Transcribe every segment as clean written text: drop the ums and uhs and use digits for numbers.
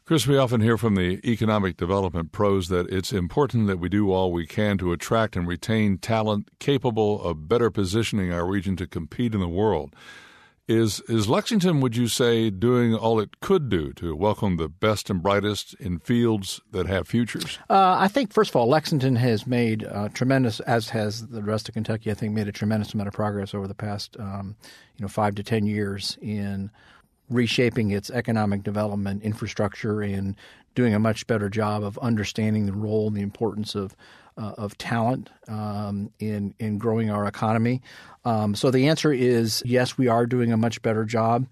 Chris, we often hear from the economic development pros that it's important that we do all we can to attract and retain talent capable of better positioning our region to compete in the world. Is Lexington, would you say, doing all it could do to welcome the best and brightest in fields that have futures? I think, first of all, Lexington has made tremendous, as has the rest of Kentucky, I think, made a tremendous amount of progress over the past 5 to 10 years in reshaping its economic development infrastructure and doing a much better job of understanding the role and the importance of talent in growing our economy. So the answer is yes, we are doing a much better job,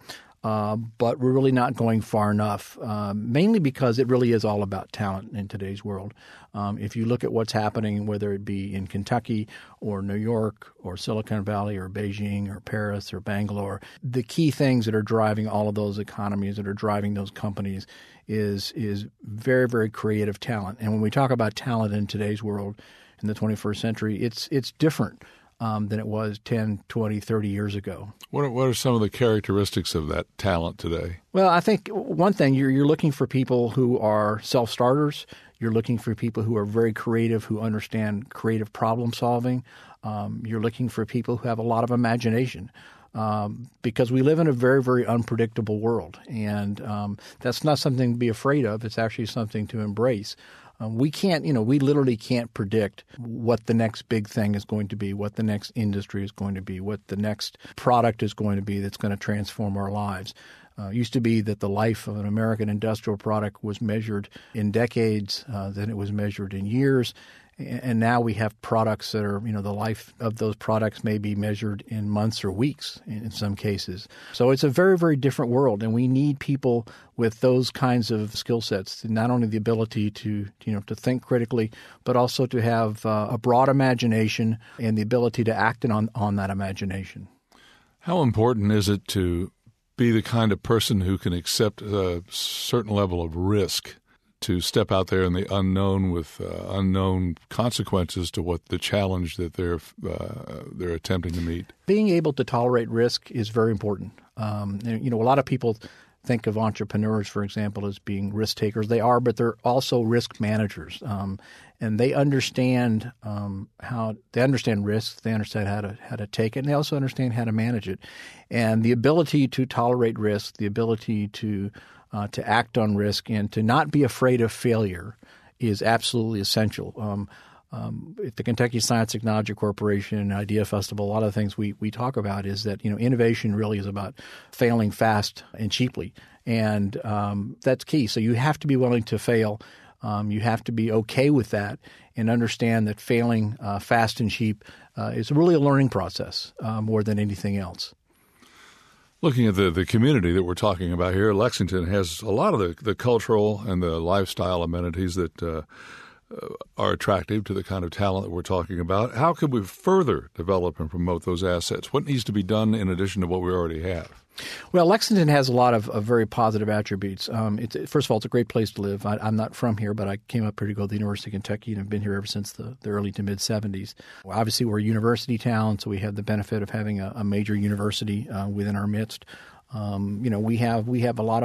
but we're really not going far enough, mainly because it really is all about talent in today's world. If you look at what's happening, whether it be in Kentucky or New York or Silicon Valley or Beijing or Paris or Bangalore, the key things that are driving all of those economies, that are driving those companies, is very, very creative talent. And when we talk about talent in today's world in the 21st century, it's different than it was 10, 20, 30 years ago. What are some of the characteristics of that talent today? Well, I think one thing, you're looking for people who are self-starters. You're looking for people who are very creative, who understand creative problem solving. You're looking for people who have a lot of imagination. Because we live in a very, very unpredictable world. And that's not something to be afraid of. It's actually something to embrace. We literally can't predict what the next big thing is going to be, what the next industry is going to be, what the next product is going to be that's going to transform our lives. It used to be that the life of an American industrial product was measured in decades, then it was measured in years. And now we have products that are, the life of those products may be measured in months or weeks in some cases. So it's a very, very different world, and we need people with those kinds of skill sets, not only the ability to think critically, but also to have a broad imagination and the ability to act on that imagination. How important is it to be the kind of person who can accept a certain level of risk, to step out there in the unknown with unknown consequences to what the challenge that they're attempting to meet? Being able to tolerate risk is very important. A lot of people think of entrepreneurs, for example, as being risk takers. They are, but they're also risk managers, and they understand risk. They understand how to take it, and they also understand how to manage it. And the ability to tolerate risk, the ability to act on risk, and to not be afraid of failure is absolutely essential. At the Kentucky Science Technology Corporation, Idea Festival, a lot of the things we talk about is that innovation really is about failing fast and cheaply, and that's key. So you have to be willing to fail. You have to be okay with that and understand that failing fast and cheap is really a learning process more than anything else. Looking at the community that we're talking about here, Lexington has a lot of the cultural and the lifestyle amenities that are attractive to the kind of talent that we're talking about. How could we further develop and promote those assets? What needs to be done in addition to what we already have? Well, Lexington has a lot of very positive attributes. First of all, it's a great place to live. I'm not from here, but I came up here to go to the University of Kentucky and have been here ever since the early to mid-'70s. Well, obviously, we're a university town, so we have the benefit of having a major university within our midst. We have a lot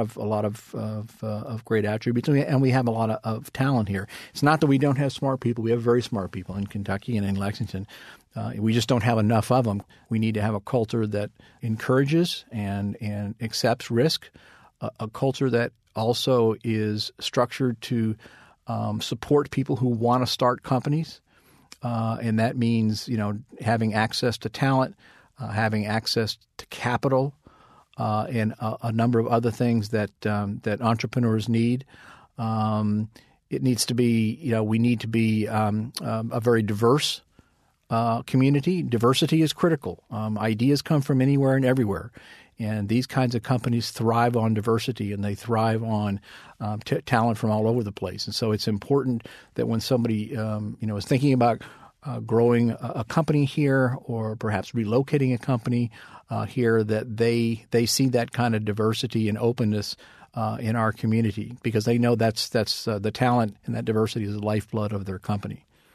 of great attributes, and we have a lot of talent here. It's not that we don't have smart people. We have very smart people in Kentucky and in Lexington. We just don't have enough of them. We need to have a culture that encourages and accepts risk, a culture that also is structured to support people who want to start companies, and that means having access to talent, having access to capital, and a number of other things that entrepreneurs need. It needs to be, we need to be a very diverse community. Diversity is critical. Ideas come from anywhere and everywhere. And these kinds of companies thrive on diversity, and they thrive on talent from all over the place. And so it's important that when somebody is thinking about growing a company here, or perhaps relocating a company here, that they see that kind of diversity and openness in our community, because they know that's the talent and that diversity is the lifeblood of their company.